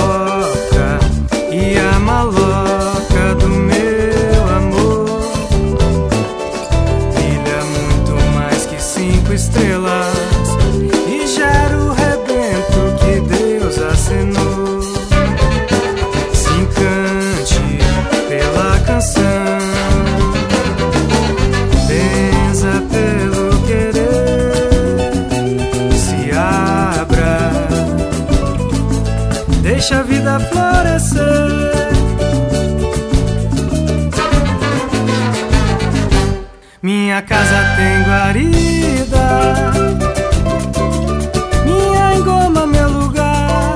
oca e a maloca do meu amor brilha muito mais que 5 estrelas e gera o rebento que Deus acenou. Se encante pela canção, benza pelo querer, se abra, deixa a vida florescer. Minha casa tem guarida, minha engoma meu lugar,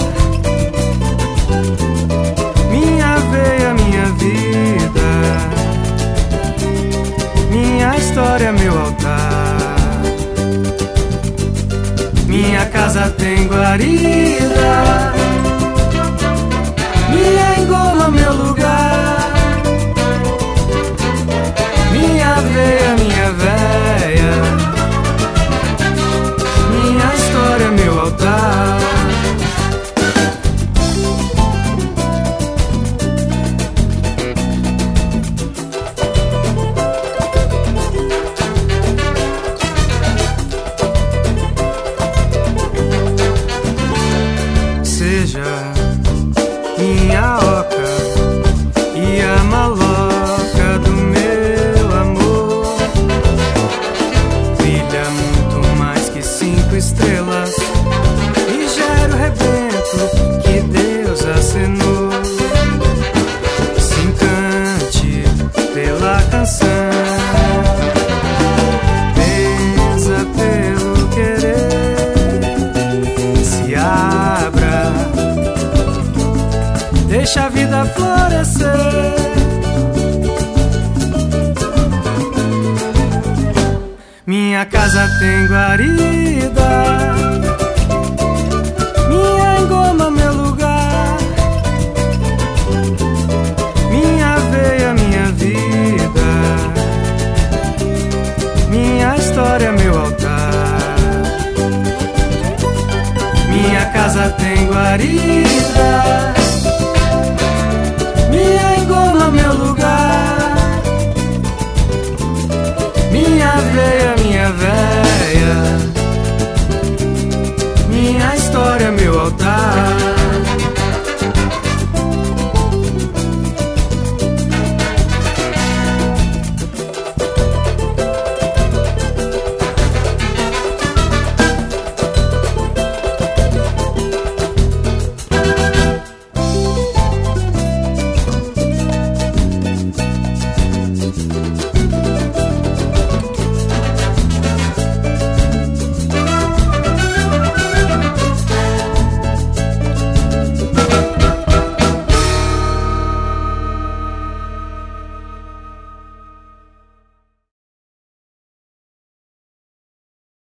minha veia, minha vida, minha história, meu altar. Minha casa tem guarida, minha engoma meu lugar, minha veia, minha véia, minha história, meu altar. Seja minha oca e a maloca do meu amor brilha muito mais que 5 estrelas e gera o rebento que Deus acenou. Se encante pela canção, benza pelo querer, se abra, deixa a vida florescer. Minha casa tem guarida,